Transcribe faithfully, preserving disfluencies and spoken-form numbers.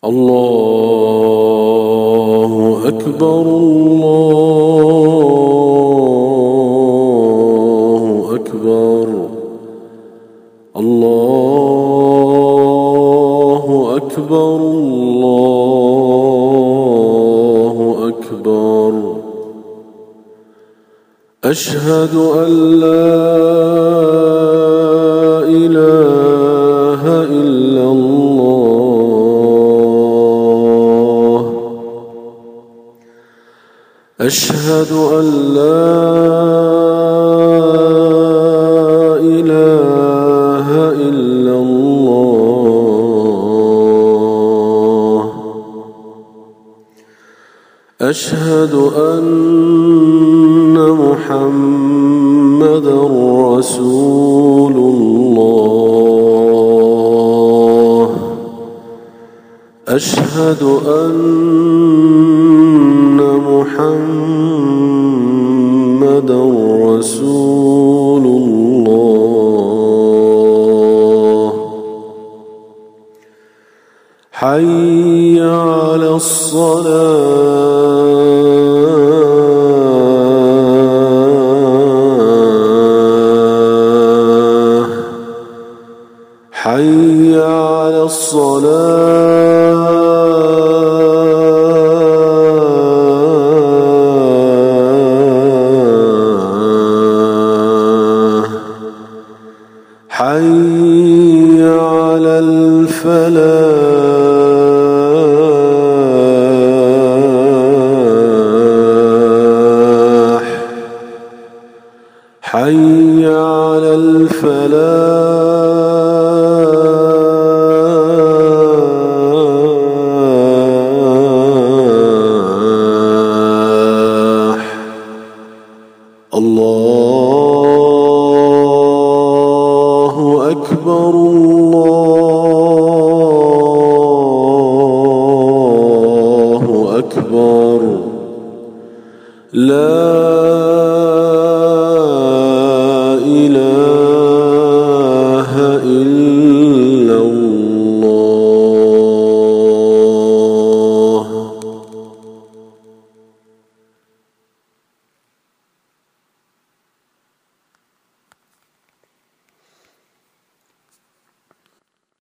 الله أكبر الله أكبر الله أكبر الله أكبر أشهد أن لا إله إلا الله أشهد أن لا إله إلا الله أشهد أن محمدًا رسول الله أشهد أن محمدًا رسول الله حي على الصلاة حي على الصلاة حي على الفلاح حي على الفلاح الله أكبر الله أكبر لا